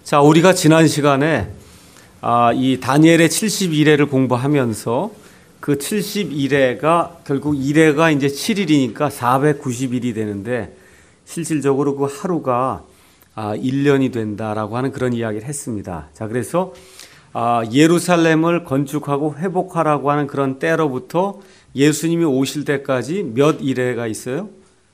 자, 우리가 지난 시간에 이 다니엘의 71회를 공부하면서 그 71회가 결국 1회가 이제 7일이니까 490일이 되는데 실질적으로 그 하루가 1년이 된다라고 하는 그런 이야기를 했습니다. 자, 그래서 예루살렘을 건축하고 회복하라고 하는 그런 때로부터 예수님이 오실 때까지 몇 일회가 있어요?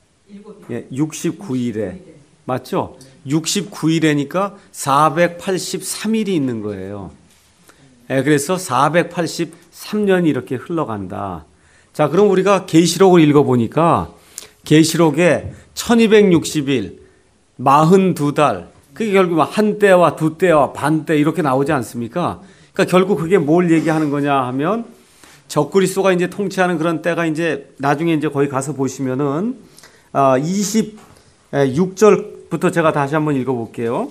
69일회. 맞죠? 69일이니까 483일이 있는 거예요. 그래서 483년이 이렇게 흘러간다. 자, 그럼 우리가 계시록을 읽어보니까 계시록에 1260일, 42달, 그게 결국 한 때와 두 때와 반 때 이렇게 나오지 않습니까? 그러니까 결국 그게 뭘 얘기하는 거냐 하면 적그리스도가 이제 통치하는 그런 때가 이제 나중에 이제 거기 가서 보시면은 26절부터 제가 다시 한번 읽어볼게요.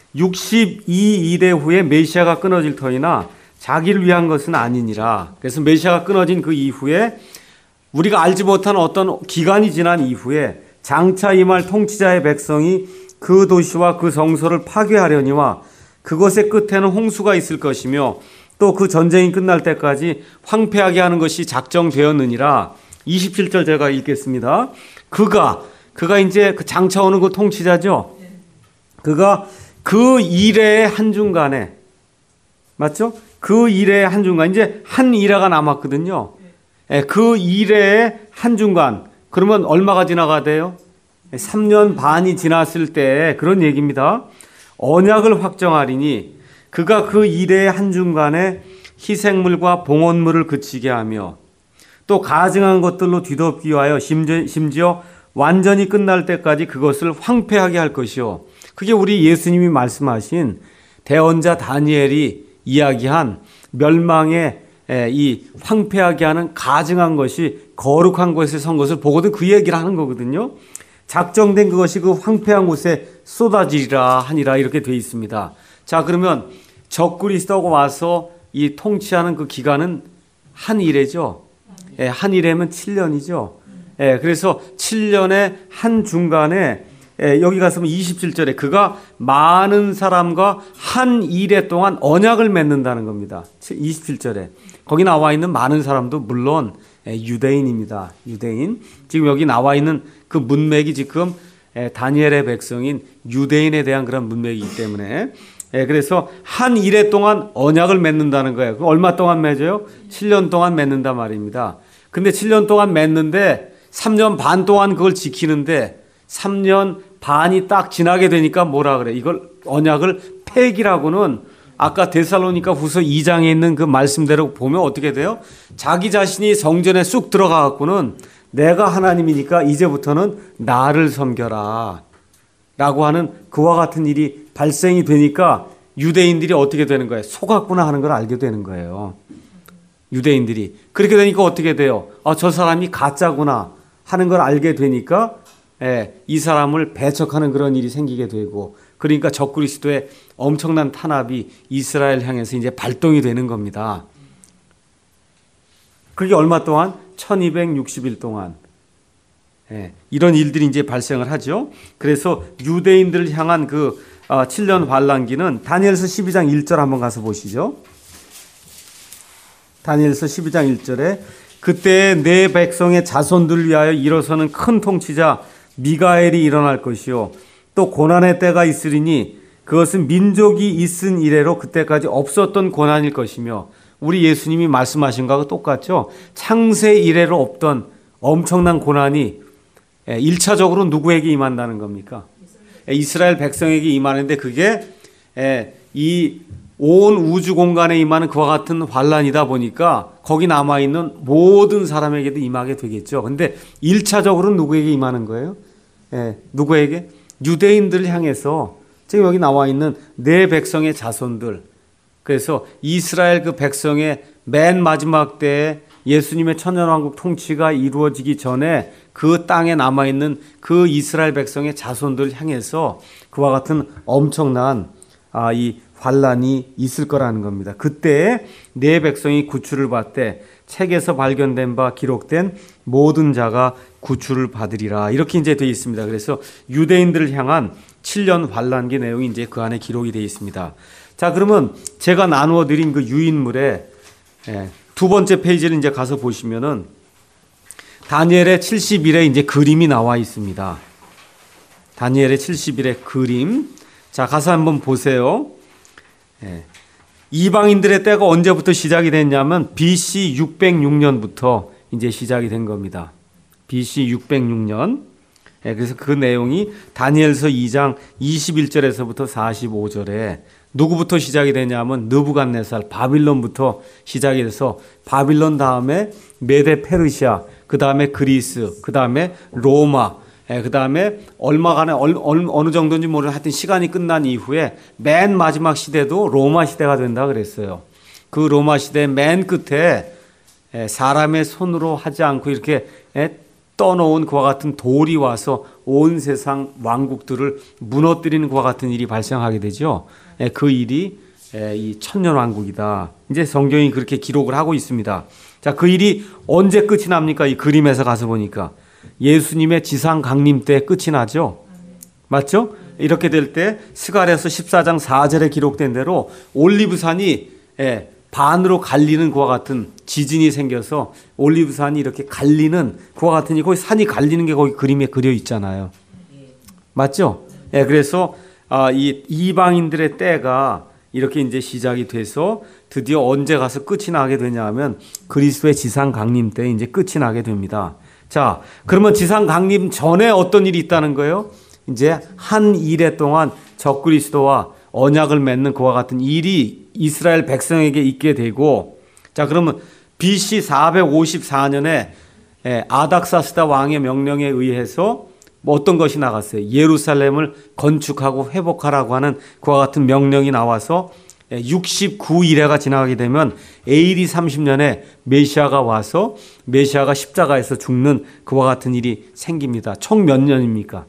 62일의 후에 메시아가 끊어질 터이나 자기를 위한 것은 아니니라. 그래서 메시아가 끊어진 그 이후에 우리가 알지 못한 어떤 기간이 지난 이후에 장차 임할 통치자의 백성이 그 도시와 그 성소를 파괴하려니와 그것의 끝에는 홍수가 있을 것이며 또 그 전쟁이 끝날 때까지 황폐하게 하는 것이 작정되었느니라. 27절 제가 읽겠습니다. 그가 이제 그 장차 오는 그 통치자죠. 그가 그 일의 한중간에, 맞죠? 그 일의 한중간, 이제 한 일화가 남았거든요. 그 일의 한중간, 그러면 얼마가 지나가대요? 3년 반이 지났을 때 그런 얘기입니다. 언약을 확정하리니 그가 그 일의 한중간에 희생물과 봉헌물을 그치게 하며 또 가증한 것들로 뒤덮기 위하여 심지어 완전히 끝날 때까지 그것을 황폐하게 할 것이요. 그게 우리 예수님이 말씀하신 대언자 다니엘이 이야기한 멸망의 이 황폐하게 하는 가증한 것이 거룩한 곳에 선 것을 보거든 그 얘기를 하는 거거든요. 작정된 그것이 그 황폐한 곳에 쏟아지리라 하니라 이렇게 되어 있습니다. 자, 그러면 적그리스도가 와서 이 통치하는 그 기간은 한 일회죠. 한 일회면 7년이죠. 그래서 7년의 한 중간에 여기 가서면 27절에 그가 많은 사람과 한 일회 동안 언약을 맺는다는 겁니다. 27절에 거기 나와 있는 많은 사람도 물론 유대인입니다. 유대인. 지금 여기 나와 있는 그 문맥이 지금 다니엘의 백성인 유대인에 대한 그런 문맥이기 때문에 그래서 한 일회 동안 언약을 맺는다는 거예요. 그럼 얼마 동안 맺어요? 7년 동안 맺는단 말입니다. 근데 7년 동안 맺는데 3년 반 동안 그걸 지키는데 3년 반이 딱 지나게 되니까 뭐라 그래? 이걸 언약을 폐기라고는 아까 데살로니가 후서 2장에 있는 그 말씀대로 보면 어떻게 돼요? 자기 자신이 성전에 쑥 들어가 갖고는 내가 하나님이니까 이제부터는 나를 섬겨라 라고 하는 그와 같은 일이 발생이 되니까 유대인들이 어떻게 되는 거예요? 속았구나 하는 걸 알게 되는 거예요. 유대인들이. 그렇게 되니까 어떻게 돼요? 저 사람이 가짜구나 하는 걸 알게 되니까 이 사람을 배척하는 그런 일이 생기게 되고 그러니까 적그리스도의 엄청난 탄압이 이스라엘 향해서 이제 발동이 되는 겁니다. 그게 얼마 동안? 1260일 동안. 이런 일들이 이제 발생을 하죠. 그래서 유대인들을 향한 그 7년 환란기는 다니엘서 12장 1절 한번 가서 보시죠. 다니엘서 12장 1절에 그때 내 백성의 자손들을 위하여 일어서는 큰 통치자 미가엘이 일어날 것이요 또 고난의 때가 있으리니 그것은 민족이 있은 이래로 그때까지 없었던 고난일 것이며 우리 예수님이 말씀하신 거하고 똑같죠. 창세 이래로 없던 엄청난 고난이 1차적으로 누구에게 임한다는 겁니까? 이스라엘 백성에게 임하는데 그게 이 온 우주 공간에 임하는 그와 같은 환란이다 보니까 거기 남아있는 모든 사람에게도 임하게 되겠죠. 근데 1차적으로는 누구에게 임하는 거예요? 누구에게? 유대인들을 향해서 지금 여기 나와 있는 내 백성의 자손들. 그래서 이스라엘 그 백성의 맨 마지막 때에 예수님의 천년왕국 통치가 이루어지기 전에 그 땅에 남아있는 그 이스라엘 백성의 자손들을 향해서 그와 같은 엄청난 이 환란이 있을 거라는 겁니다. 그때 내 백성이 구출을 받되 책에서 발견된 바 기록된 모든 자가 구출을 받으리라. 이렇게 이제 되어 있습니다. 그래서 유대인들을 향한 7년 환란기 내용이 이제 그 안에 기록이 되어 있습니다. 자, 그러면 제가 나누어 드린 그 유인물의 두 번째 페이지를 이제 가서 보시면은 다니엘의 70일에 이제 그림이 나와 있습니다. 다니엘의 70일의 그림. 자, 가서 한번 보세요. 이방인들의 때가 언제부터 시작이 됐냐면 BC 606년부터 이제 시작이 된 겁니다. BC 606년. 그래서 그 내용이 다니엘서 2장 21절에서부터 45절에 누구부터 시작이 되냐면 느부갓네살 바빌론부터 시작이 돼서 바빌론 다음에 메데 페르시아, 그 다음에 그리스, 그 다음에 로마, 그 다음에 얼마간에 어느 정도인지 모르는 하여튼 시간이 끝난 이후에 맨 마지막 시대도 로마 시대가 된다 그랬어요. 그 로마 시대 맨 끝에 사람의 손으로 하지 않고 이렇게 떠놓은 그와 같은 돌이 와서 온 세상 왕국들을 무너뜨리는 그와 같은 일이 발생하게 되죠. 그 일이 이 천년왕국이다. 이제 성경이 그렇게 기록을 하고 있습니다. 자, 그 일이 언제 끝이 납니까? 이 그림에서 가서 보니까 예수님의 지상 강림 때 끝이 나죠. 맞죠? 이렇게 될 때 스가랴서 14장 4절에 기록된 대로 올리브산이 반으로 갈리는 그와 같은 지진이 생겨서 올리브산이 이렇게 갈리는 그와 같은 거기 산이 갈리는 게 거기 그림에 그려 있잖아요. 맞죠? 그래서 이 이방인들의 때가 이렇게 이제 시작이 돼서 드디어 언제 가서 끝이 나게 되냐면 그리스도의 지상 강림 때 이제 끝이 나게 됩니다. 자, 그러면 지상 강림 전에 어떤 일이 있다는 거예요? 이제 한 이래 동안 적그리스도와 언약을 맺는 그와 같은 일이 이스라엘 백성에게 있게 되고, 자, 그러면 BC 454년에 아닥사스다 왕의 명령에 의해서 뭐 어떤 것이 나갔어요? 예루살렘을 건축하고 회복하라고 하는 그와 같은 명령이 나와서 69일에가 지나가게 되면 AD 30년에 메시아가 와서 메시아가 십자가에서 죽는 그와 같은 일이 생깁니다. 총 몇 년입니까?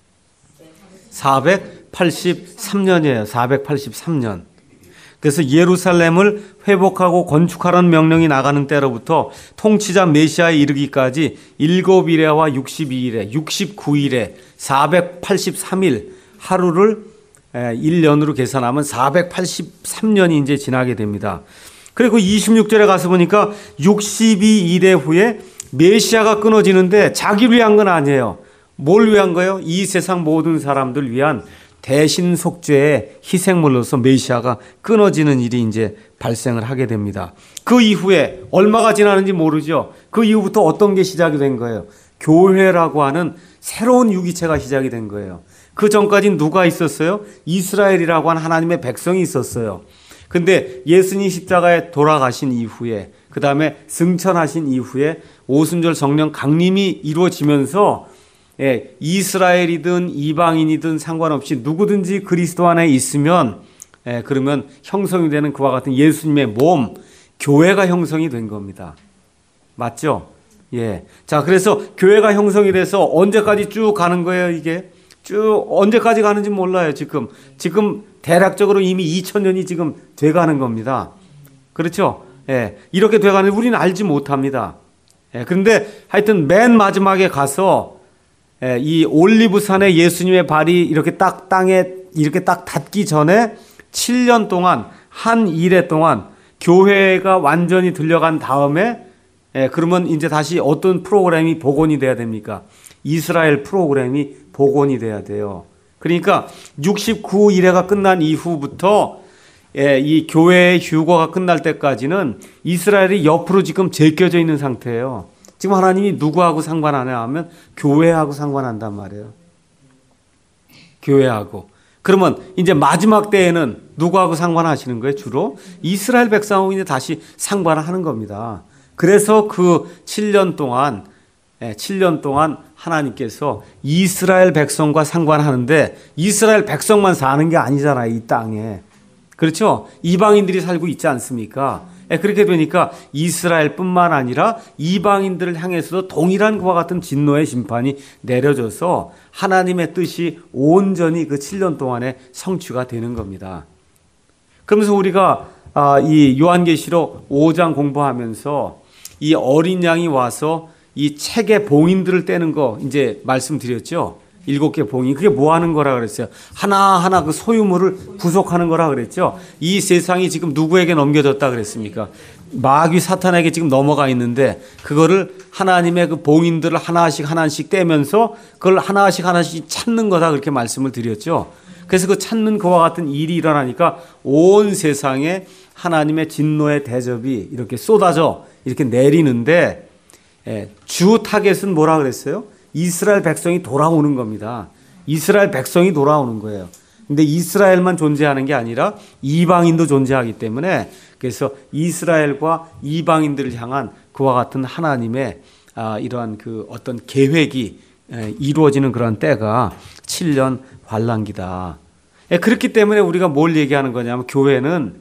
483년이에요. 483년. 그래서 예루살렘을 회복하고 건축하라는 명령이 나가는 때로부터 통치자 메시아에 이르기까지 7일에와 62일에 69일에 483일 하루를 1년으로 계산하면 483년이 이제 지나게 됩니다. 그리고 26절에 가서 보니까 62일에 후에 메시아가 끊어지는데 자기를 위한 건 아니에요. 뭘 위한 거예요? 이 세상 모든 사람들 위한 대신 속죄의 희생물로서 메시아가 끊어지는 일이 이제 발생을 하게 됩니다. 그 이후에 얼마가 지나는지 모르죠. 그 이후부터 어떤 게 시작이 된 거예요? 교회라고 하는 새로운 유기체가 시작이 된 거예요. 그 전까지는 누가 있었어요? 이스라엘이라고 하는 하나님의 백성이 있었어요. 근데 예수님 십자가에 돌아가신 이후에, 그 다음에 승천하신 이후에 오순절 성령 강림이 이루어지면서 이스라엘이든 이방인이든 상관없이 누구든지 그리스도 안에 있으면 그러면 형성이 되는 그와 같은 예수님의 몸, 교회가 형성이 된 겁니다. 맞죠? 자, 그래서 교회가 형성이 돼서 언제까지 쭉 가는 거예요, 이게? 쭉 언제까지 가는지 몰라요, 지금. 지금 대략적으로 이미 2000년이 지금 돼가는 겁니다. 그렇죠? 이렇게 돼가는 우리는 알지 못합니다. 그런데 하여튼 맨 마지막에 가서 이 올리브산에 예수님의 발이 이렇게 딱 땅에 이렇게 딱 닿기 전에 7년 동안 한 일해 동안 교회가 완전히 들려간 다음에 그러면 이제 다시 어떤 프로그램이 복원이 돼야 됩니까? 이스라엘 프로그램이 복원이 돼야 돼요. 그러니까 69일회가 끝난 이후부터 이 교회의 휴거가 끝날 때까지는 이스라엘이 옆으로 지금 제껴져 있는 상태예요. 지금 하나님이 누구하고 상관하냐 하면 교회하고 상관한단 말이에요. 교회하고. 그러면 이제 마지막 때에는 누구하고 상관하시는 거예요? 주로 이스라엘 백성하고 이제 다시 상관을 하는 겁니다. 그래서 그 7년 동안 하나님께서 이스라엘 백성과 상관하는데 이스라엘 백성만 사는 게 아니잖아요, 이 땅에. 그렇죠? 이방인들이 살고 있지 않습니까? 그렇게 되니까 이스라엘뿐만 아니라 이방인들을 향해서도 동일한 그와 같은 진노의 심판이 내려져서 하나님의 뜻이 온전히 그 7년 동안에 성취가 되는 겁니다. 그러면서 우리가 이 요한계시록 5장 공부하면서 이 어린 양이 와서 이 책의 봉인들을 떼는 거 이제 말씀드렸죠. 7개 봉인. 그게 뭐 하는 거라 그랬어요? 하나하나 그 소유물을 구속하는 거라 그랬죠. 이 세상이 지금 누구에게 넘겨졌다 그랬습니까? 마귀 사탄에게 지금 넘어가 있는데 그거를 하나님의 그 봉인들을 하나씩 하나씩 떼면서 그걸 하나씩 하나씩 찾는 거다 그렇게 말씀을 드렸죠. 그래서 그 찾는 그와 같은 일이 일어나니까 온 세상에 하나님의 진노의 대접이 이렇게 쏟아져 이렇게 내리는데 주 타겟은 뭐라 그랬어요? 이스라엘 백성이 돌아오는 겁니다. 이스라엘 백성이 돌아오는 거예요. 근데 이스라엘만 존재하는 게 아니라 이방인도 존재하기 때문에 그래서 이스라엘과 이방인들을 향한 그와 같은 하나님의 이러한 그 어떤 계획이 이루어지는 그런 때가 7년 환란기다. 그렇기 때문에 우리가 뭘 얘기하는 거냐면 교회는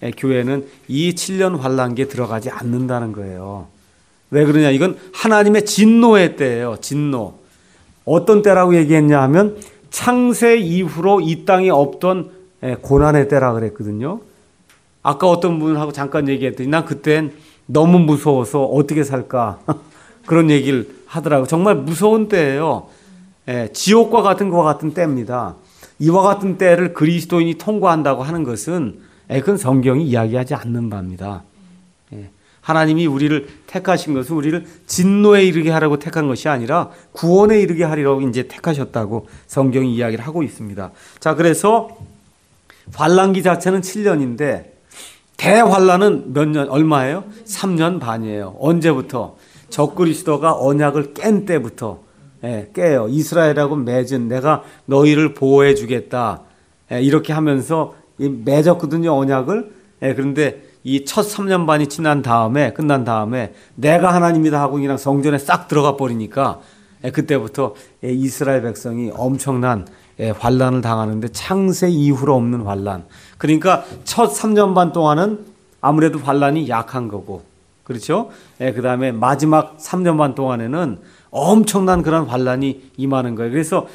이 7년 환란기에 들어가지 않는다는 거예요. 왜 그러냐? 이건 하나님의 진노의 때예요. 진노. 어떤 때라고 얘기했냐 하면 창세 이후로 이 땅에 없던 고난의 때라 그랬거든요. 아까 어떤 분하고 잠깐 얘기했더니 난 그땐 너무 무서워서 어떻게 살까 그런 얘기를 하더라고요. 정말 무서운 때예요. 지옥과 같은 것과 같은 때입니다. 이와 같은 때를 그리스도인이 통과한다고 하는 것은 그건 성경이 이야기하지 않는 바입니다. 하나님이 우리를 택하신 것은 우리를 진노에 이르게 하라고 택한 것이 아니라 구원에 이르게 하리라고 이제 택하셨다고 성경이 이야기를 하고 있습니다. 자, 그래서 환란기 자체는 7년인데 대환란은 몇 년, 얼마예요? 3년 반이에요. 언제부터? 적그리스도가 언약을 깬 때부터 깨요. 이스라엘하고 맺은 내가 너희를 보호해 주겠다. 이렇게 하면서 맺었거든요, 언약을. 그런데 이 첫 3년 반이 끝난 다음에 내가 하나님이다 하고 그냥 성전에 싹 들어가 버리니까 그때부터 이스라엘 백성이 엄청난 환란을 당하는데 창세 이후로 없는 환란. 그러니까 첫 3년 반 동안은 아무래도 환란이 약한 거고, 그렇죠? 그 다음에 마지막 3년 반 동안에는 엄청난 그런 환란이 임하는 거예요. 그래서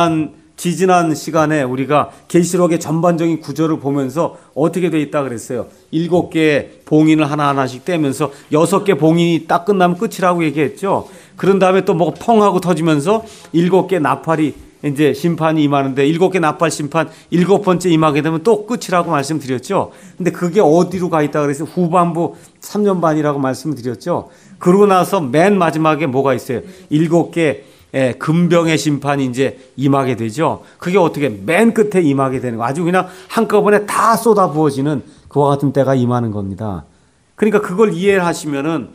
지지난 시간에 우리가 계시록의 전반적인 구조를 보면서 어떻게 돼 있다 그랬어요. 7개의 봉인을 하나하나씩 떼면서 6개 봉인이 딱 끝나면 끝이라고 얘기했죠. 그런 다음에 또 뭐가 펑 하고 터지면서 7개 나팔이 이제 심판이 임하는데 7개 나팔 심판 7번째 임하게 되면 또 끝이라고 말씀드렸죠. 근데 그게 어디로 가 있다 그래서 후반부 3년 반이라고 말씀드렸죠. 그러고 나서 맨 마지막에 뭐가 있어요? 7개 금병의 심판이 이제 임하게 되죠. 그게 어떻게 맨 끝에 임하게 되는 거. 아주 그냥 한꺼번에 다 쏟아 부어지는 그와 같은 때가 임하는 겁니다. 그러니까 그걸 이해하시면은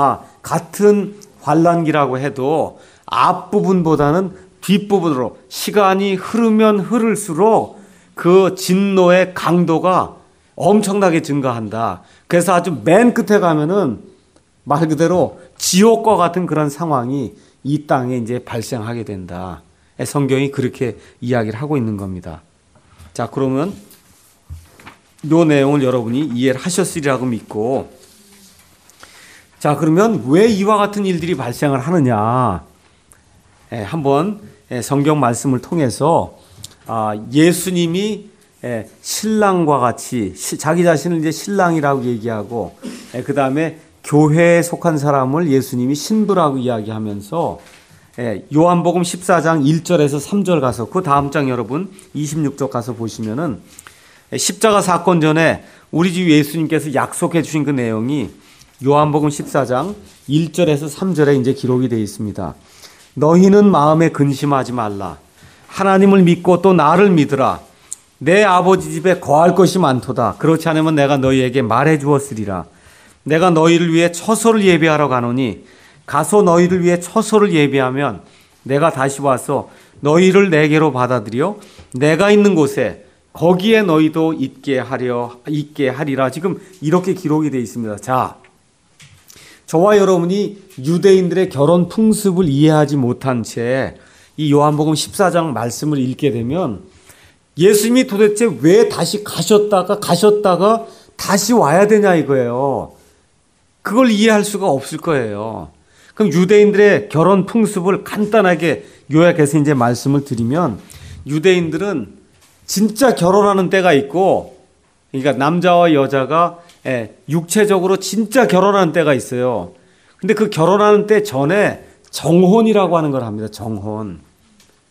같은 환란기라고 해도 앞부분보다는 뒷부분으로 시간이 흐르면 흐를수록 그 진노의 강도가 엄청나게 증가한다. 그래서 아주 맨 끝에 가면은 말 그대로 지옥과 같은 그런 상황이 이 땅에 이제 발생하게 된다. 성경이 그렇게 이야기를 하고 있는 겁니다. 자, 그러면 이 내용을 여러분이 이해를 하셨으리라고 믿고, 자, 그러면 왜 이와 같은 일들이 발생을 하느냐? 한번 성경 말씀을 통해서 예수님이 신랑과 같이 자기 자신을 이제 신랑이라고 얘기하고, 그 다음에 교회에 속한 사람을 예수님이 신부라고 이야기하면서 요한복음 14장 1절에서 3절 가서 그 다음 장 여러분 26절 가서 보시면은 십자가 사건 전에 우리 주 예수님께서 약속해 주신 그 내용이 요한복음 14장 1절에서 3절에 이제 기록이 되어 있습니다. 너희는 마음에 근심하지 말라. 하나님을 믿고 또 나를 믿으라. 내 아버지 집에 거할 것이 많도다. 그렇지 않으면 내가 너희에게 말해 주었으리라. 내가 너희를 위해 처소를 예비하러 가노니 가서 너희를 위해 처소를 예비하면 내가 다시 와서 너희를 내게로 받아들여 내가 있는 곳에 거기에 너희도 있게 하리라. 지금 이렇게 기록이 되어 있습니다. 자, 저와 여러분이 유대인들의 결혼 풍습을 이해하지 못한 채 이 요한복음 14장 말씀을 읽게 되면 예수님이 도대체 왜 다시 가셨다가 다시 와야 되냐 이거예요. 그걸 이해할 수가 없을 거예요. 그럼 유대인들의 결혼 풍습을 간단하게 요약해서 이제 말씀을 드리면 유대인들은 진짜 결혼하는 때가 있고, 그러니까 남자와 여자가 육체적으로 진짜 결혼하는 때가 있어요. 근데 그 결혼하는 때 전에 정혼이라고 하는 걸 합니다. 정혼.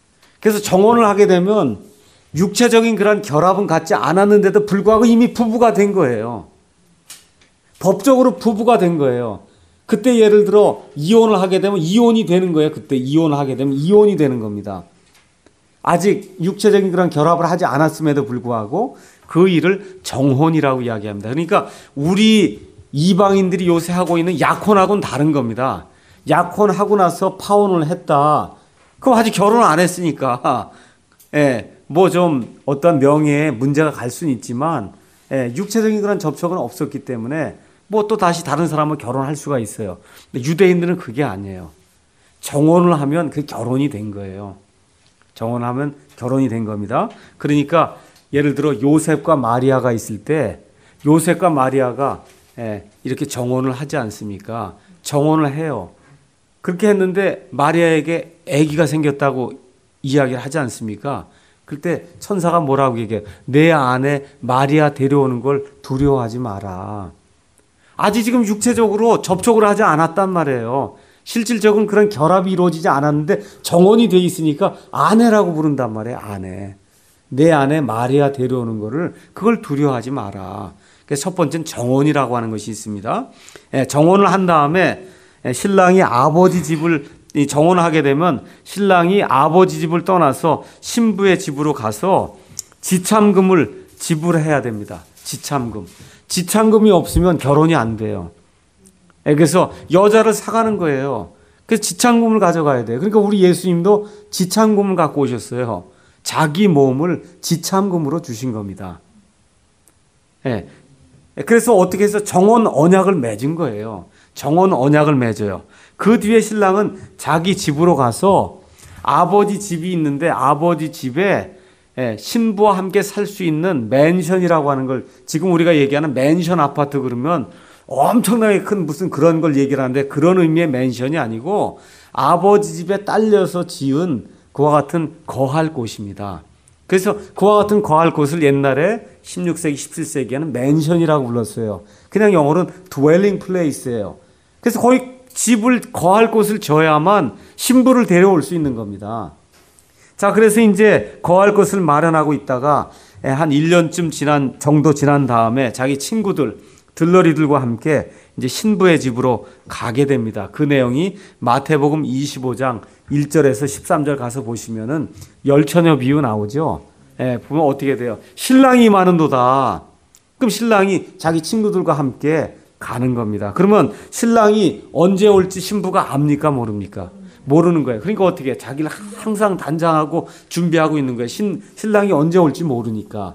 그래서 정혼을 하게 되면 육체적인 그런 결합은 갖지 않았는데도 불구하고 이미 부부가 된 거예요. 법적으로 부부가 된 거예요. 그때 예를 들어 이혼을 하게 되면 이혼이 되는 거예요. 그때 이혼을 하게 되면 이혼이 되는 겁니다. 아직 육체적인 그런 결합을 하지 않았음에도 불구하고 그 일을 정혼이라고 이야기합니다. 그러니까 우리 이방인들이 요새 하고 있는 약혼하고는 다른 겁니다. 약혼하고 나서 파혼을 했다. 그럼 아직 결혼을 안 했으니까 뭐 좀 어떤 명예에 문제가 갈 수는 있지만 육체적인 그런 접촉은 없었기 때문에 뭐 또 다시 다른 사람을 결혼할 수가 있어요. 근데 유대인들은 그게 아니에요. 정혼을 하면 그 결혼이 된 거예요. 정혼하면 결혼이 된 겁니다. 그러니까 예를 들어 요셉과 마리아가 있을 때 요셉과 마리아가 이렇게 정혼을 하지 않습니까? 정혼을 해요. 그렇게 했는데 마리아에게 아기가 생겼다고 이야기를 하지 않습니까? 그때 천사가 뭐라고 얘기해요? 내 안에 마리아 데려오는 걸 두려워하지 마라. 아직 지금 육체적으로 접촉을 하지 않았단 말이에요. 실질적인 그런 결합이 이루어지지 않았는데 정혼이 돼 있으니까 아내라고 부른단 말이에요. 아내. 내 안에 마리아 데려오는 거를 그걸 두려워하지 마라. 그래서 첫 번째는 정혼이라고 하는 것이 있습니다. 정혼을 한 다음에 신랑이 아버지 집을 정혼을 하게 되면 신랑이 아버지 집을 떠나서 신부의 집으로 가서 지참금을 지불해야 됩니다. 지참금. 지참금이 없으면 결혼이 안 돼요. 그래서 여자를 사가는 거예요. 그래서 지참금을 가져가야 돼요. 그러니까 우리 예수님도 지참금을 갖고 오셨어요. 자기 몸을 지참금으로 주신 겁니다. 그래서 어떻게 해서 정혼 언약을 맺은 거예요. 정혼 언약을 맺어요. 그 뒤에 신랑은 자기 집으로 가서 아버지 집이 있는데 아버지 집에 신부와 함께 살 수 있는 맨션이라고 하는 걸 지금 우리가 얘기하는 맨션 아파트 그러면 엄청나게 큰 무슨 그런 걸 얘기를 하는데 그런 의미의 맨션이 아니고 아버지 집에 딸려서 지은 그와 같은 거할 곳입니다. 그래서 그와 같은 거할 곳을 옛날에 16세기, 17세기에는 맨션이라고 불렀어요. 그냥 영어로는 dwelling place예요. 그래서 거의 집을 거할 곳을 져야만 신부를 데려올 수 있는 겁니다. 자, 그래서 이제 거할 곳을 마련하고 있다가 한 1년쯤 정도 지난 다음에 자기 친구들, 들러리들과 함께 이제 신부의 집으로 가게 됩니다. 그 내용이 마태복음 25장 1절에서 13절 가서 보시면은 열처녀 비유 나오죠. 보면 어떻게 돼요? 신랑이 많은도다. 그럼 신랑이 자기 친구들과 함께 가는 겁니다. 그러면 신랑이 언제 올지 신부가 압니까? 모릅니까? 모르는 거예요. 그러니까 어떻게 해요? 자기를 항상 단장하고 준비하고 있는 거예요. 신랑이 언제 올지 모르니까.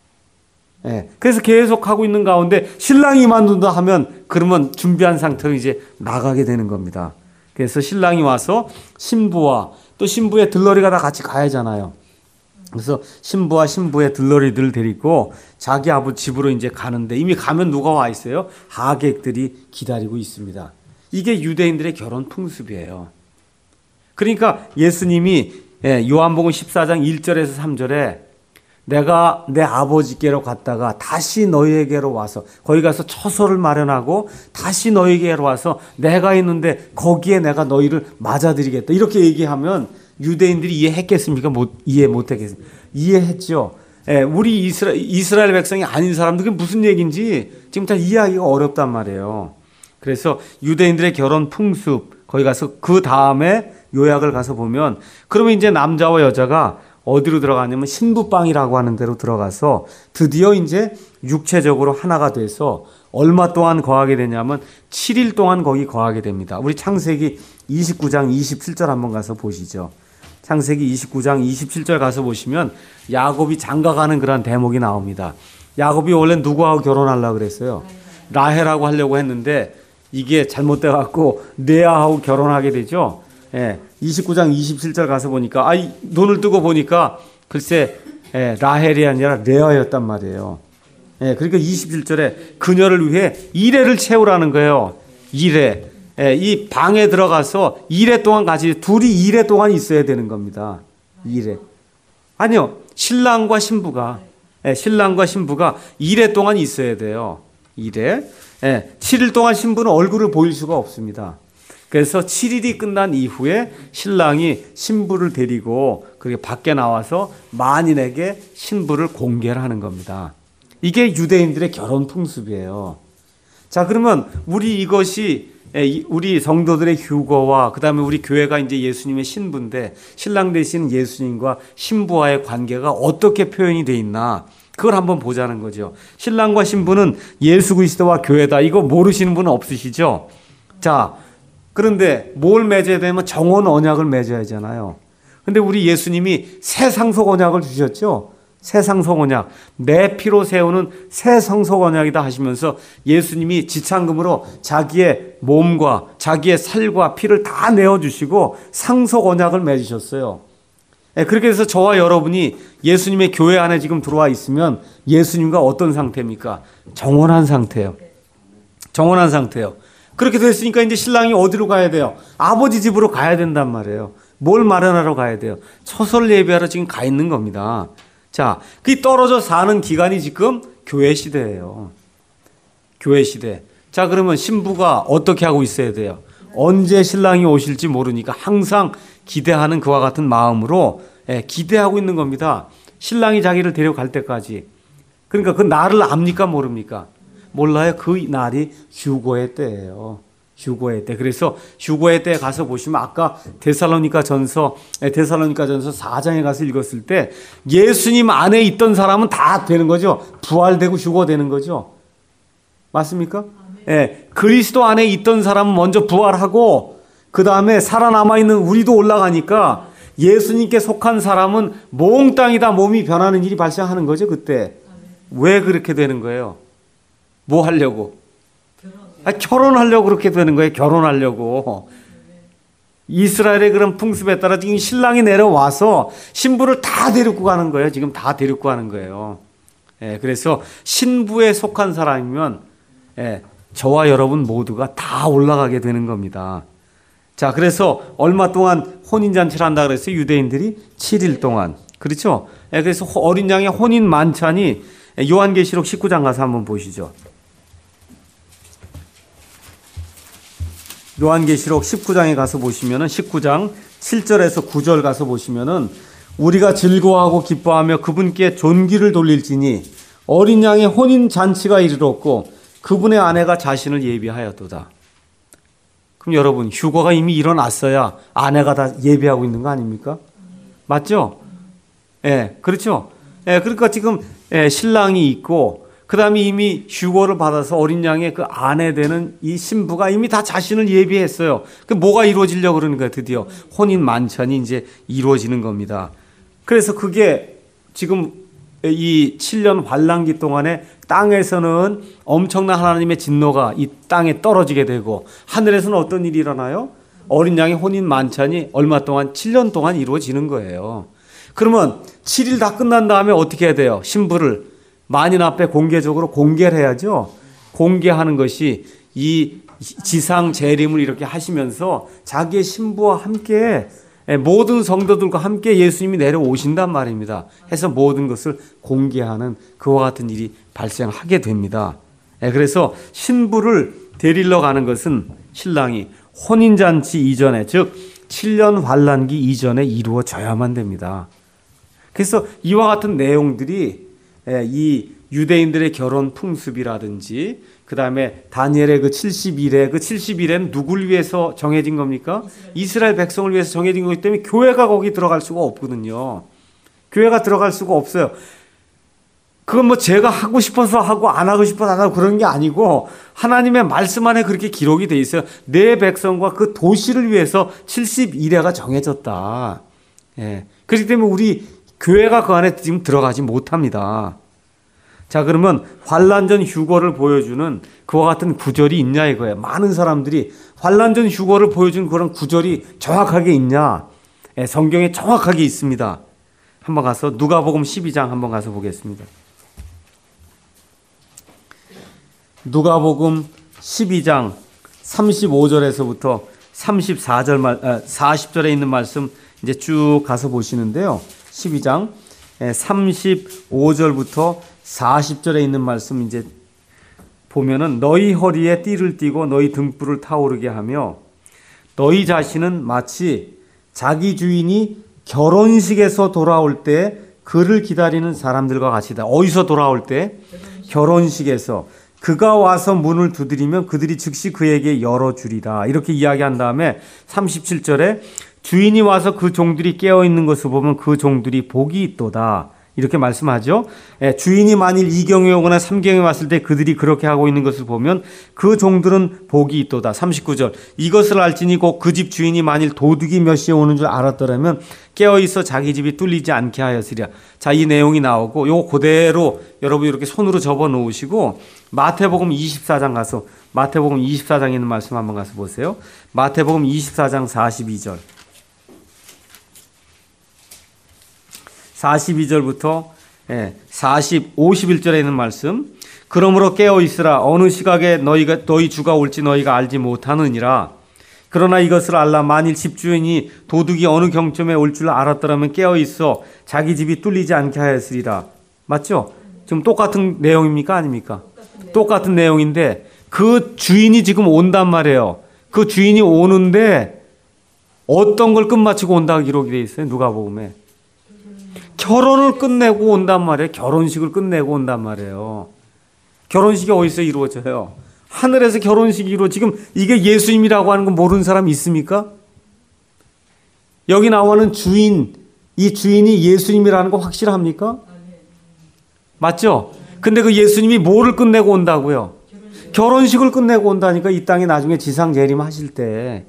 그래서 계속 하고 있는 가운데 신랑이 만든다 하면 그러면 준비한 상태로 이제 나가게 되는 겁니다. 그래서 신랑이 와서 신부와 또 신부의 들러리가 다 같이 가야잖아요. 그래서 신부와 신부의 들러리들을 데리고 자기 아버지 집으로 이제 가는데 이미 가면 누가 와 있어요? 하객들이 기다리고 있습니다. 이게 유대인들의 결혼 풍습이에요. 그러니까 예수님이 요한복음 14장 1절에서 3절에 내가 내 아버지께로 갔다가 다시 너희에게로 와서 거기 가서 처소를 마련하고 다시 너희에게로 와서 내가 있는데 거기에 내가 너희를 맞아들이겠다. 이렇게 얘기하면 유대인들이 이해했겠습니까? 이해 못했겠습니까? 이해했죠. 우리 이스라엘 백성이 아닌 사람들 그게 무슨 얘기인지 지금 다 이해하기가 어렵단 말이에요. 그래서 유대인들의 결혼 풍습 거기 가서 그 다음에 요약을 가서 보면 그러면 이제 남자와 여자가 어디로 들어가냐면 신부방이라고 하는 데로 들어가서 드디어 이제 육체적으로 하나가 돼서 얼마 동안 거하게 되냐면 7일 동안 거기 거하게 됩니다. 우리 창세기 29장 27절 한번 가서 보시죠. 창세기 29장 27절 가서 보시면 야곱이 장가가는 그런 대목이 나옵니다. 야곱이 원래 누구하고 결혼하려고 그랬어요? 라헬하고 하려고 했는데 이게 잘못돼갖고 레아하고 결혼하게 되죠. 29장 27절 가서 보니까 눈을 뜨고 보니까 글쎄 라헬이 아니라 레아였단 말이에요. 그러니까 27절에 그녀를 위해 이레를 채우라는 거예요. 이레. 이 방에 들어가서 2회 동안 같이 둘이 2회 동안 있어야 되는 겁니다. 2회. 아니요. 신랑과 신부가 2회 동안 있어야 돼요. 2회. 7일 동안 신부는 얼굴을 보일 수가 없습니다. 그래서 7일이 끝난 이후에 신랑이 신부를 데리고 그렇게 밖에 나와서 만인에게 신부를 공개를 하는 겁니다. 이게 유대인들의 결혼 풍습이에요. 자, 그러면 우리 성도들의 휴거와 그다음에 우리 교회가 이제 예수님의 신부인데 신랑 되신 예수님과 신부와의 관계가 어떻게 표현이 돼 있나? 그걸 한번 보자는 거죠. 신랑과 신부는 예수 그리스도와 교회다. 이거 모르시는 분은 없으시죠? 자, 그런데 뭘 맺어야 되면 정혼 언약을 맺어야 하잖아요. 근데 우리 예수님이 새 상속 언약을 주셨죠? 새 상속 언약. 내 피로 세우는 새 상속 언약이다 하시면서 예수님이 지참금으로 자기의 몸과 자기의 살과 피를 다 내어주시고 상속 언약을 맺으셨어요. 그렇게 해서 저와 여러분이 예수님의 교회 안에 지금 들어와 있으면 예수님과 어떤 상태입니까? 정혼한 상태예요. 정혼한 상태예요. 그렇게 됐으니까 이제 신랑이 어디로 가야 돼요? 아버지 집으로 가야 된단 말이에요. 뭘 마련하러 가야 돼요? 처소를 예비하러 지금 가 있는 겁니다. 자, 그 떨어져 사는 기간이 지금 교회 시대예요. 교회 시대. 자, 그러면 신부가 어떻게 하고 있어야 돼요? 언제 신랑이 오실지 모르니까 항상 기대하는 그와 같은 마음으로 기대하고 있는 겁니다. 신랑이 자기를 데려갈 때까지. 그러니까 그 날을 압니까 모릅니까? 몰라요. 그 날이 휴거의 때예요. 휴거의 때. 그래서 휴거의 때에 가서 보시면 아까 데살로니가 전서 4장에 가서 읽었을 때 예수님 안에 있던 사람은 다 되는 거죠. 부활되고 휴거되는 거죠. 맞습니까? 예, 그리스도 안에 있던 사람은 먼저 부활하고 그 다음에 살아남아 있는 우리도 올라가니까 예수님께 속한 사람은 몽땅이다 몸이 변하는 일이 발생하는 거죠. 그때 왜 그렇게 되는 거예요? 뭐 하려고? 결혼하려고 그렇게 되는 거예요. 결혼하려고. 이스라엘의 그런 풍습에 따라 지금 신랑이 내려와서 신부를 다 데리고 가는 거예요. 지금 다 데리고 가는 거예요. 그래서 신부에 속한 사람이면 저와 여러분 모두가 다 올라가게 되는 겁니다. 자, 그래서 얼마 동안 혼인잔치를 한다 그랬어요. 유대인들이 7일 동안. 그렇죠? 그래서 어린 양의 혼인 만찬이 요한계시록 19장 가서 한번 보시죠. 요한계시록 19장에 가서 보시면은 19장 7절에서 9절 가서 보시면은 우리가 즐거워하고 기뻐하며 그분께 존귀를 돌릴지니 어린 양의 혼인 잔치가 이르렀고 그분의 아내가 자신을 예비하였도다. 그럼 여러분 휴거가 이미 일어났어야 아내가 다 예비하고 있는 거 아닙니까? 맞죠? 그렇죠. 그러니까 지금 신랑이 있고 그 다음에 이미 휴거를 받아서 어린 양의 그 아내 되는 이 신부가 이미 다 자신을 예비했어요. 그 뭐가 이루어지려고 그러는 거예요? 드디어 혼인 만찬이 이제 이루어지는 겁니다. 그래서 그게 지금 이 7년 환란기 동안에 땅에서는 엄청난 하나님의 진노가 이 땅에 떨어지게 되고 하늘에서는 어떤 일이 일어나요? 어린 양의 혼인 만찬이 얼마 동안 7년 동안 이루어지는 거예요. 그러면 7일 다 끝난 다음에 어떻게 해야 돼요? 신부를 만인 앞에 공개적으로 공개를 해야죠. 공개하는 것이 이 지상 재림을 이렇게 하시면서 자기의 신부와 함께 모든 성도들과 함께 예수님이 내려오신단 말입니다. 해서 모든 것을 공개하는 그와 같은 일이 발생하게 됩니다. 그래서 신부를 데리러 가는 것은 신랑이 혼인잔치 이전에, 즉 7년 환란기 이전에 이루어져야만 됩니다. 그래서 이와 같은 내용들이 이 유대인들의 결혼 풍습이라든지 그 다음에 다니엘의 그 70일에 그 70일에는 누굴 위해서 정해진 겁니까? 이스라엘 백성을 위해서 정해진 거기 때문에 교회가 거기 들어갈 수가 없거든요. 교회가 들어갈 수가 없어요. 그건 뭐 제가 하고 싶어서 하고 안 하고 싶어서 안 하고 그런 게 아니고 하나님의 말씀 안에 그렇게 기록이 돼 있어요. 내 백성과 그 도시를 위해서 70일회가 정해졌다. 그렇기 때문에 우리 교회가 그 안에 지금 들어가지 못합니다. 자, 그러면 환란 전 휴거를 보여주는 그와 같은 구절이 있냐 이거예요. 많은 사람들이 환란 전 휴거를 보여주는 그런 구절이 정확하게 있냐? 성경에 정확하게 있습니다. 한번 가서 누가복음 12장 한번 가서 보겠습니다. 누가복음 12장 35절에서부터 40절에 있는 말씀 이제 쭉 가서 보시는데요. 12장 35절부터 40절에 있는 말씀 이제 보면은 너희 허리에 띠를 띠고 너희 등불을 타오르게 하며 너희 자신은 마치 자기 주인이 결혼식에서 돌아올 때 그를 기다리는 사람들과 같이다. 어디서 돌아올 때? 결혼식에서. 그가 와서 문을 두드리면 그들이 즉시 그에게 열어주리라. 이렇게 이야기한 다음에 37절에 주인이 와서 그 종들이 깨어있는 것을 보면 그 종들이 복이 있도다. 이렇게 말씀하죠. 주인이 만일 2경에 오거나 3경에 왔을 때 그들이 그렇게 하고 있는 것을 보면 그 종들은 복이 있도다. 39절 이것을 알지니 곧 그 집 주인이 만일 도둑이 몇 시에 오는 줄 알았더라면 깨어있어 자기 집이 뚫리지 않게 하였으리라. 자, 이 내용이 나오고 요거 그대로 여러분 이렇게 손으로 접어 놓으시고 마태복음 24장 가서 마태복음 24장에 있는 말씀 한번 가서 보세요. 마태복음 24장 42절 42절부터 51절에 있는 말씀. 그러므로 깨어 있으라. 어느 시각에 너희 주가 올지 너희가 알지 못하느니라. 그러나 이것을 알라. 만일 집주인이 도둑이 어느 경점에 올 줄 알았더라면 깨어 있어 자기 집이 뚫리지 않게 하였으리라. 맞죠? 지금 똑같은 내용입니까? 아닙니까? 똑같은 내용인데 그 주인이 지금 온단 말이에요. 그 주인이 오는데 어떤 걸 끝마치고 온다고 기록이 되어 있어요. 누가복음에. 결혼을 끝내고 온단 말이에요. 결혼식을 끝내고 온단 말이에요. 결혼식이 어디서 이루어져요? 하늘에서 결혼식이 지금 이게 예수님이라고 하는 건 모르는 사람 있습니까? 여기 나오는 주인, 이 주인이 예수님이라는 거 확실합니까? 맞죠? 근데 그 예수님이 뭐를 끝내고 온다고요? 결혼식을 끝내고 온다니까. 이 땅에 나중에 지상 재림하실 때.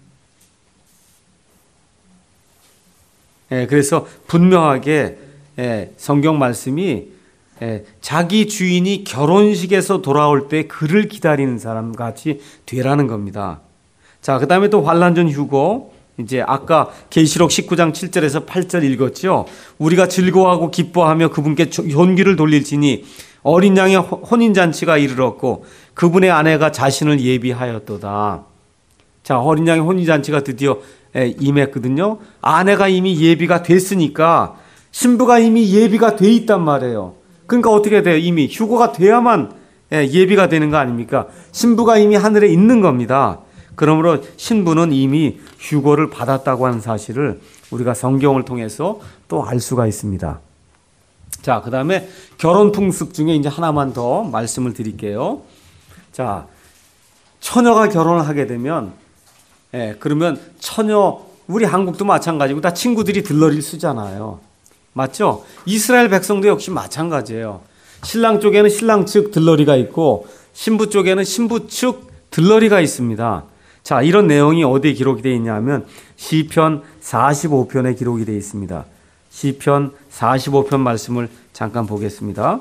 그래서 분명하게 성경 말씀이 자기 주인이 결혼식에서 돌아올 때 그를 기다리는 사람 같이 되라는 겁니다. 자, 그 다음에 또 환난전 휴거. 이제 아까 계시록 19장 7절에서 8절 읽었죠. 우리가 즐거워하고 기뻐하며 그분께 혼기를 돌릴지니 어린 양의 혼인잔치가 이르렀고 그분의 아내가 자신을 예비하였도다. 자, 어린 양의 혼인잔치가 드디어 임했거든요. 아내가 이미 예비가 됐으니까 신부가 이미 예비가 돼 있단 말이에요. 그러니까 어떻게 돼요? 이미 휴거가 돼야만 예비가 되는 거 아닙니까? 신부가 이미 하늘에 있는 겁니다. 그러므로 신부는 이미 휴거를 받았다고 하는 사실을 우리가 성경을 통해서 또 알 수가 있습니다. 자, 그 다음에 결혼 풍습 중에 이제 하나만 더 말씀을 드릴게요. 자, 처녀가 결혼을 하게 되면 그러면 처녀, 우리 한국도 마찬가지고 다 친구들이 들러리를 쓰잖아요. 맞죠? 이스라엘 백성도 역시 마찬가지예요. 신랑 쪽에는 신랑 측 들러리가 있고 신부 쪽에는 신부 측 들러리가 있습니다. 자, 이런 내용이 어디에 기록이 되어 있냐면 시편 45편에 기록이 되어 있습니다. 시편 45편 말씀을 잠깐 보겠습니다.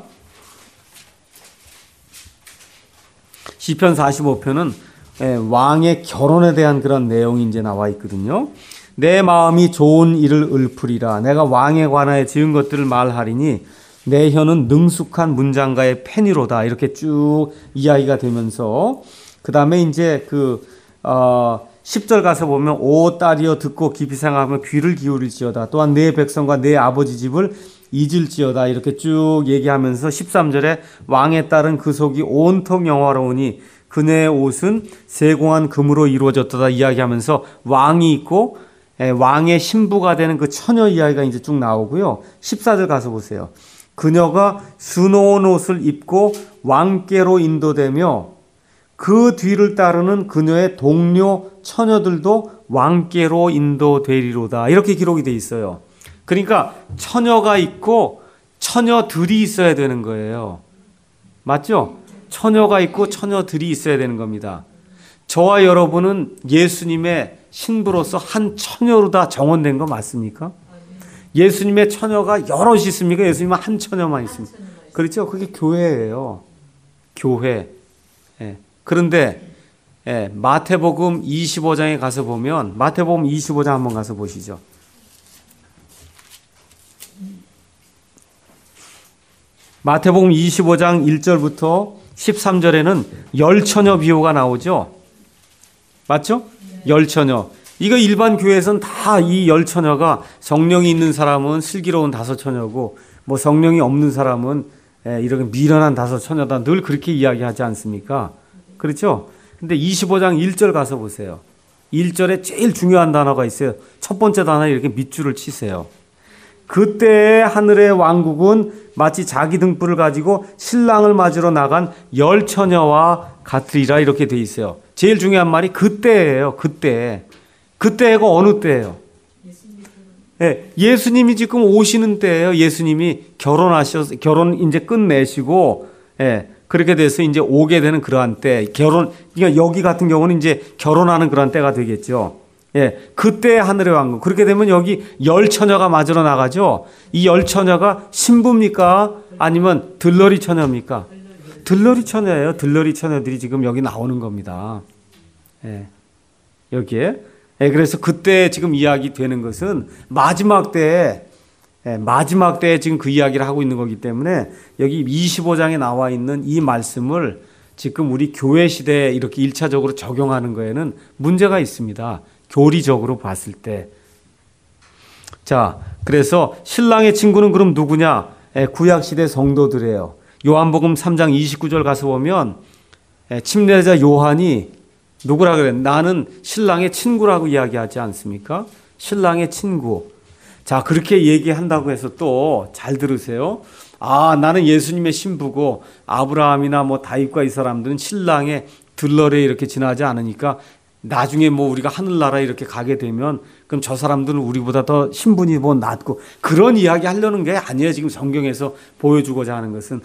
시편 45편은 왕의 결혼에 대한 그런 내용이 이제 나와 있거든요. 내 마음이 좋은 일을 읊으리라. 내가 왕에 관하여 지은 것들을 말하리니 내 혀는 능숙한 문장가의 펜이로다. 이렇게 쭉 이야기가 되면서 그 다음에 이제 10절 가서 보면 오 딸이여 듣고 깊이 생각하며 귀를 기울일지어다. 또한 내 백성과 내 아버지 집을 잊을지어다. 이렇게 쭉 얘기하면서 13절에 왕의 딸은 그 속이 온통 영화로우니 그녀의 옷은 세공한 금으로 이루어졌다 이야기하면서 왕이 있고 왕의 신부가 되는 그 처녀 이야기가 이제 쭉 나오고요. 14절 가서 보세요. 그녀가 수놓은 옷을 입고 왕께로 인도되며 그 뒤를 따르는 그녀의 동료 처녀들도 왕께로 인도되리로다. 이렇게 기록이 돼 있어요. 그러니까 처녀가 있고 처녀들이 있어야 되는 거예요. 맞죠? 처녀가 있고 처녀들이 있어야 되는 겁니다. 저와 여러분은 예수님의 신부로서 한 처녀로 다 정원된 거 맞습니까? 예수님의 처녀가 여럿이 있습니까? 예수님은 한 처녀만 있습니다. 그렇죠? 그게 교회예요. 교회. 그런데 마태복음 25장에 가서 보면 마태복음 25장 한번 가서 보시죠. 마태복음 25장 1절부터 13절에는 열처녀 비유가 나오죠. 맞죠? 열처녀. 이거 일반 교회에서는 다 이 열처녀가 성령이 있는 사람은 슬기로운 다섯 처녀고 뭐 성령이 없는 사람은 이렇게 미련한 다섯 처녀다. 늘 그렇게 이야기하지 않습니까? 그렇죠? 근데 25장 1절 가서 보세요. 1절에 제일 중요한 단어가 있어요. 첫 번째 단어에 이렇게 밑줄을 치세요. 그때 하늘의 왕국은 마치 자기 등불을 가지고 신랑을 맞으러 나간 열 처녀와 같으리라 이렇게 돼 있어요. 제일 중요한 말이 그때예요. 그때. 그때가 어느 때예요? 네, 예수님이 지금 오시는 때예요. 예수님이 결혼 이제 끝내시고, 그렇게 돼서 이제 오게 되는 그러한 때, 그러니까 여기 같은 경우는 이제 결혼하는 그러한 때가 되겠죠. 그때 하늘의 왕국. 그렇게 되면 여기 열 처녀가 맞으러 나가죠. 이 열 처녀가 신부입니까? 아니면 들러리 처녀입니까? 들러리 처녀예요. 들러리 처녀들이 지금 여기 나오는 겁니다. 여기에. 그래서 그때 지금 이야기 되는 것은 마지막 때에 지금 그 이야기를 하고 있는 거기 때문에 여기 25장에 나와 있는 이 말씀을 지금 우리 교회 시대에 이렇게 1차적으로 적용하는 거에는 문제가 있습니다. 교리적으로 봤을 때. 자, 그래서 신랑의 친구는 그럼 누구냐? 구약시대 성도들이에요. 요한복음 3장 29절 가서 보면 침례자 요한이 누구라 그래? 나는 신랑의 친구라고 이야기하지 않습니까? 신랑의 친구. 자, 그렇게 얘기한다고 해서 또 잘 들으세요. 나는 예수님의 신부고 아브라함이나 뭐 다윗과 이 사람들은 신랑의 들러리에 이렇게 지나지 않으니까 나중에 뭐 우리가 하늘나라에 이렇게 가게 되면 그럼 저 사람들은 우리보다 더 신분이 뭐 낮고 그런 이야기 하려는 게 아니에요. 지금 성경에서 보여주고자 하는 것은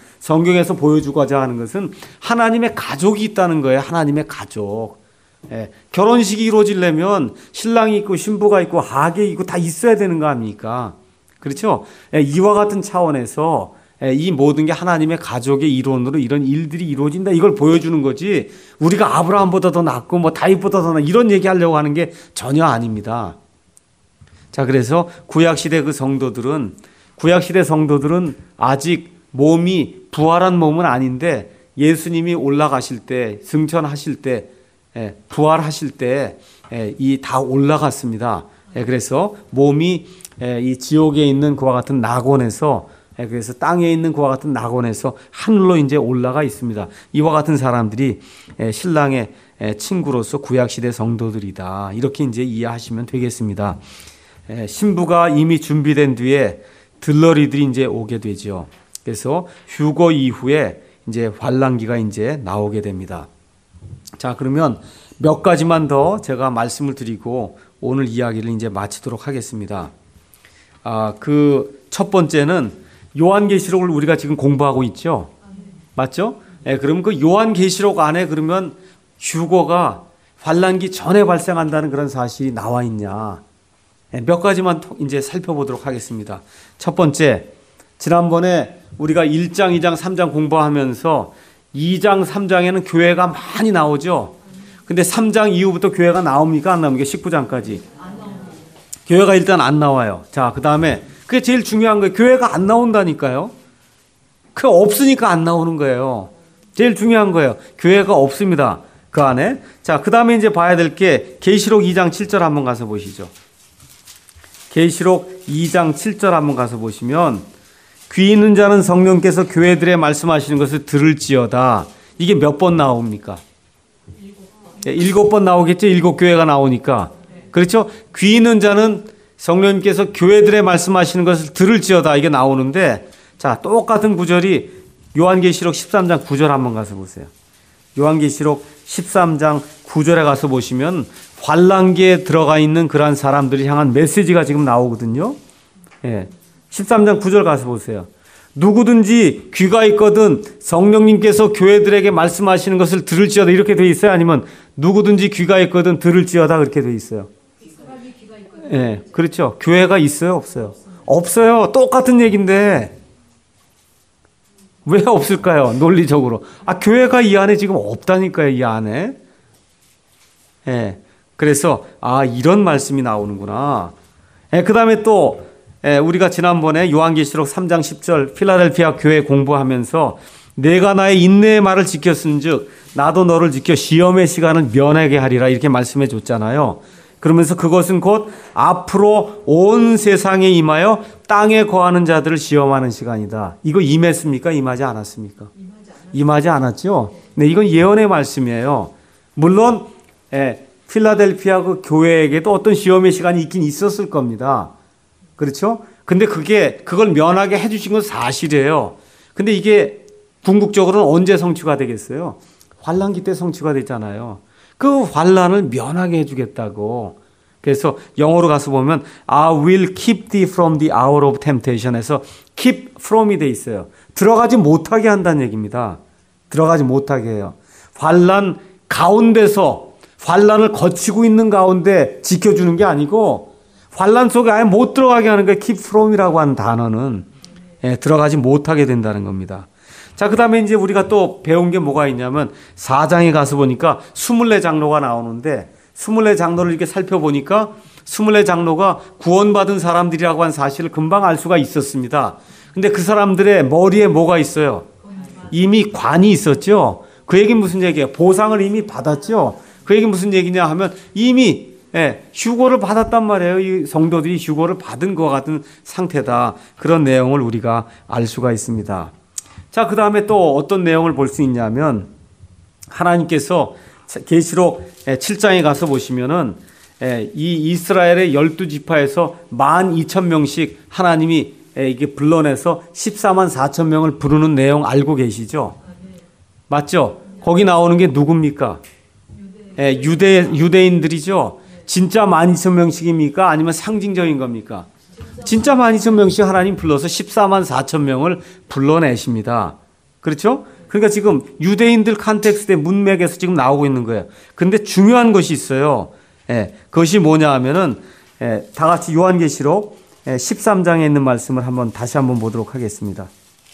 하나님의 가족이 있다는 거예요. 하나님의 가족. 결혼식이 이루어지려면 신랑이 있고 신부가 있고 하객이 있고 다 있어야 되는 거 아닙니까? 그렇죠? 이와 같은 차원에서 이 모든 게 하나님의 가족의 이론으로 이런 일들이 이루어진다 이걸 보여주는 거지 우리가 아브라함보다 더 낫고 뭐 다윗보다 더 낫고 이런 얘기하려고 하는 게 전혀 아닙니다. 자, 그래서 구약시대 구약시대 성도들은 아직 몸이 부활한 몸은 아닌데 예수님이 올라가실 때 승천하실 때 부활하실 때 이 다 올라갔습니다. 그래서 몸이 이 지옥에 있는 그와 같은 낙원에서 그래서 땅에 있는 그와 같은 낙원에서 하늘로 이제 올라가 있습니다. 이와 같은 사람들이 신랑의 친구로서 구약시대 성도들이다. 이렇게 이제 이해하시면 되겠습니다. 신부가 이미 준비된 뒤에 들러리들이 이제 오게 되죠. 그래서 휴거 이후에 이제 환란기가 이제 나오게 됩니다. 자, 그러면 몇 가지만 더 제가 말씀을 드리고 오늘 이야기를 이제 마치도록 하겠습니다. 그 첫 번째는 요한계시록을 우리가 지금 공부하고 있죠. 맞죠? 그럼 그 요한계시록 안에 그러면 휴거가 환란기 전에 발생한다는 그런 사실이 나와 있냐? 몇 가지만 이제 살펴보도록 하겠습니다. 첫 번째, 지난번에 우리가 1장, 2장, 3장 공부하면서 2장, 3장에는 교회가 많이 나오죠. 근데 3장 이후부터 교회가 나옵니까? 안 나옵니까? 19장까지. 교회가 일단 안 나와요. 자, 그 다음에 그게 제일 중요한 거예요. 교회가 안 나온다니까요. 그 없으니까 안 나오는 거예요. 제일 중요한 거예요. 교회가 없습니다. 그 안에. 자, 그 다음에 이제 봐야 될 게 계시록 2장 7절 한번 가서 보시죠. 계시록 2장 7절 한번 가서 보시면 귀 있는 자는 성령께서 교회들에 말씀하시는 것을 들을지어다. 이게 몇 번 나옵니까? 7번 나오겠죠. 7교회가 나오니까. 그렇죠? 귀 있는 자는 성령님께서 교회들에 말씀하시는 것을 들을지어다. 이게 나오는데 자, 똑같은 구절이 요한계시록 13장 9절 한번 가서 보세요. 요한계시록 13장 9절에 가서 보시면 환란기에 들어가 있는 그러한 사람들이 향한 메시지가 지금 나오거든요. 13장 9절 가서 보세요. 누구든지 귀가 있거든 성령님께서 교회들에게 말씀하시는 것을 들을지어다 이렇게 돼 있어요? 아니면 누구든지 귀가 있거든 들을지어다 그렇게 돼 있어요? 그렇죠. 교회가 있어요? 없어요? 없어요. 똑같은 얘기인데 왜 없을까요? 논리적으로. 교회가 이 안에 지금 없다니까요. 이 안에. 그래서 이런 말씀이 나오는구나. 그 다음에 또 우리가 지난번에 요한계시록 3장 10절 필라델피아 교회 공부하면서 내가 나의 인내의 말을 지켰은즉 나도 너를 지켜 시험의 시간을 면하게 하리라 이렇게 말씀해 줬잖아요. 그러면서 그것은 곧 앞으로 온 세상에 임하여 땅에 거하는 자들을 시험하는 시간이다. 이거 임했습니까? 임하지 않았습니까? 임하지 않았죠. 네, 이건 예언의 말씀이에요. 물론 필라델피아 그 교회에게도 어떤 시험의 시간이 있긴 있었을 겁니다. 그렇죠? 근데 그걸 면하게 해주신 건 사실이에요. 근데 이게 궁극적으로는 언제 성취가 되겠어요? 환난기 때 성취가 되잖아요. 그 환난을 면하게 해주겠다고. 그래서 영어로 가서 보면 I will keep thee from the hour of temptation에서 keep from이 돼 있어요. 들어가지 못하게 한다는 얘기입니다. 들어가지 못하게 해요. 환난 가운데서 환난을 거치고 있는 가운데 지켜주는 게 아니고 환난 속에 아예 못 들어가게 하는 게 keep from이라고 하는 단어는 들어가지 못하게 된다는 겁니다. 자, 그 다음에 이제 우리가 또 배운 게 뭐가 있냐면 4장에 가서 보니까 24장로가 나오는데 24장로를 이렇게 살펴보니까 24장로가 구원받은 사람들이라고 한 사실을 금방 알 수가 있었습니다. 근데 그 사람들의 머리에 뭐가 있어요? 이미 관이 있었죠. 그 얘기는 무슨 얘기예요? 보상을 이미 받았죠. 그 얘기는 무슨 얘기냐 하면 이미 휴거를 받았단 말이에요. 이 성도들이 휴거를 받은 것 같은 상태다. 그런 내용을 우리가 알 수가 있습니다. 자, 그 다음에 또 어떤 내용을 볼 수 있냐면 하나님께서 계시록 7장에 가서 보시면은 이 이스라엘의 12지파에서 12,000명씩 하나님이 이게 불러내서 14만 4천 명을 부르는 내용 알고 계시죠? 맞죠? 거기 나오는 게 누굽니까? 유대인들이죠. 진짜 12,000명씩입니까? 아니면 상징적인 겁니까? 진짜 12,000명씩 하나님 불러서 14만 4천 명을 불러내십니다. 그렇죠? 그러니까 지금 유대인들 컨텍스트의 문맥에서 지금 나오고 있는 거예요. 근데 중요한 것이 있어요. 그것이 뭐냐 하면은 다 같이 요한계시록 13장에 있는 말씀을 다시 한번 보도록 하겠습니다.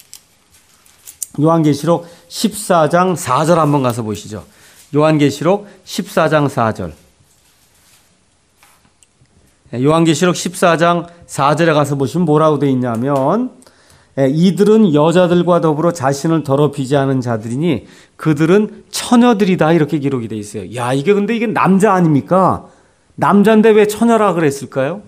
요한계시록 14장 4절 한번 가서 보시죠. 요한계시록 14장 4절. 요한계시록 14장 4절에 가서 보시면 뭐라고 되어 있냐면 이들은 여자들과 더불어 자신을 더럽히지 않은 자들이니 그들은 처녀들이다 이렇게 기록이 되어 있어요. 야, 근데 이게 남자 아닙니까? 남자인데 왜 처녀라 그랬을까요?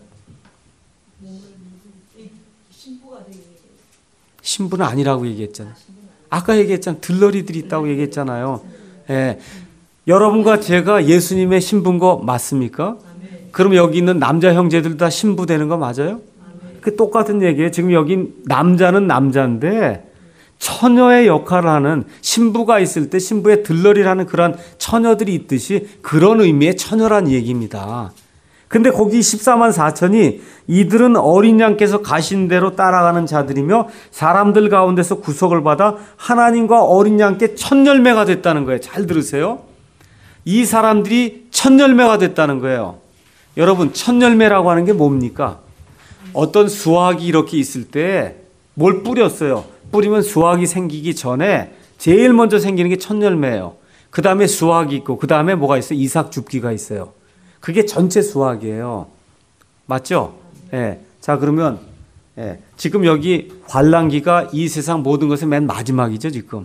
신부는 아니라고 얘기했잖아요. 아까 얘기했잖아요. 들러리들이 있다고 얘기했잖아요. 여러분과 제가 예수님의 신부인 거 맞습니까? 그럼 여기 있는 남자 형제들 다 신부 되는 거 맞아요? 그 똑같은 얘기예요. 지금 여기 남자는 남자인데 처녀의 역할을 하는 신부가 있을 때 신부의 들러리라는 그런 처녀들이 있듯이 그런 의미의 처녀란 얘기입니다. 근데 거기 14만 4천이 이들은 어린 양께서 가신 대로 따라가는 자들이며 사람들 가운데서 구속을 받아 하나님과 어린 양께 첫 열매가 됐다는 거예요. 잘 들으세요. 이 사람들이 첫 열매가 됐다는 거예요. 여러분, 첫 열매라고 하는 게 뭡니까? 어떤 수확이 이렇게 있을 때 뭘 뿌렸어요. 뿌리면 수확이 생기기 전에 제일 먼저 생기는 게 첫 열매예요. 그 다음에 수확이 있고 그 다음에 뭐가 있어요? 이삭 줍기가 있어요. 그게 전체 수확이에요. 맞죠? 자, 그러면 지금 여기 환난기가 이 세상 모든 것의 맨 마지막이죠, 지금.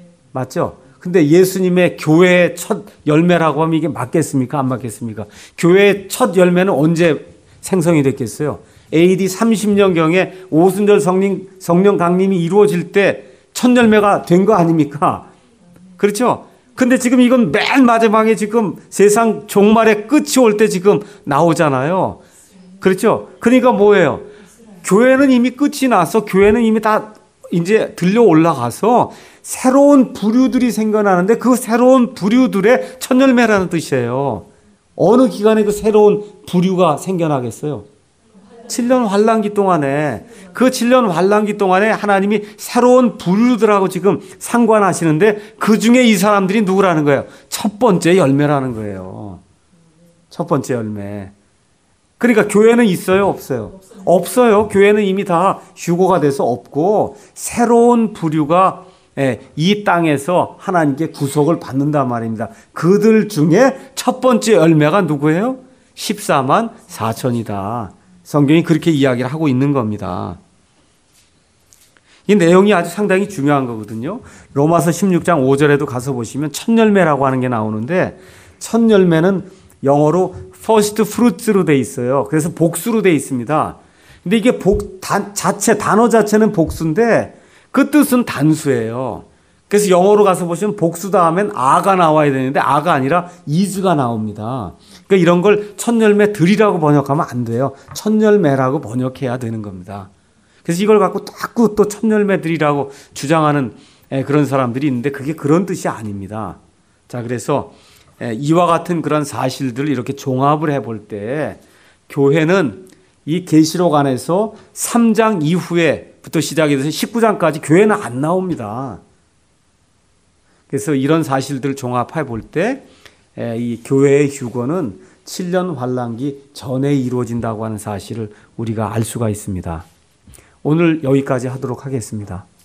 맞죠? 근데 예수님의 교회의 첫 열매라고 하면 이게 맞겠습니까? 안 맞겠습니까? 교회의 첫 열매는 언제 생성이 됐겠어요? AD 30년경에 오순절 성령 강림이 이루어질 때 첫 열매가 된 거 아닙니까? 그렇죠? 근데 지금 이건 맨 마지막에 지금 세상 종말의 끝이 올 때 지금 나오잖아요. 그렇죠? 그러니까 뭐예요? 교회는 이미 끝이 나서 교회는 이미 다 이제 들려 올라가서 새로운 부류들이 생겨나는데 그 새로운 부류들의 첫 열매라는 뜻이에요. 어느 기간에 그 새로운 부류가 생겨나겠어요? 7년 환난기 동안에 그 7년 환난기 동안에 하나님이 새로운 부류들하고 지금 상관하시는데 그 중에 이 사람들이 누구라는 거예요? 첫 번째 열매라는 거예요. 첫 번째 열매. 그러니까 교회는 있어요? 없어요? 없어요. 교회는 이미 다 휴고가 돼서 없고 새로운 부류가 이 땅에서 하나님께 구속을 받는단 말입니다. 그들 중에 첫 번째 열매가 누구예요? 14만 4천이다. 성경이 그렇게 이야기를 하고 있는 겁니다. 이 내용이 아주 상당히 중요한 거거든요. 로마서 16장 5절에도 가서 보시면 첫 열매라고 하는 게 나오는데 첫 열매는 영어로 first fruits로 돼 있어요. 그래서 복수로 돼 있습니다. 근데 이게 단어 자체는 복수인데 그 뜻은 단수예요. 그래서 영어로 가서 보시면 복수다 하면 아가 나와야 되는데 아가 아니라 is가 나옵니다. 그러니까 이런 걸 첫열매들이라고 번역하면 안 돼요. 첫열매라고 번역해야 되는 겁니다. 그래서 이걸 갖고 자꾸 또 첫열매들이라고 주장하는 그런 사람들이 있는데 그게 그런 뜻이 아닙니다. 자, 그래서 이와 같은 그런 사실들을 이렇게 종합을 해볼 때 교회는 이 계시록 안에서 3장 이후에부터 시작이 돼서 19장까지 교회는 안 나옵니다. 그래서 이런 사실들을 종합해 볼 때 이 교회의 휴거는 7년 환란기 전에 이루어진다고 하는 사실을 우리가 알 수가 있습니다. 오늘 여기까지 하도록 하겠습니다.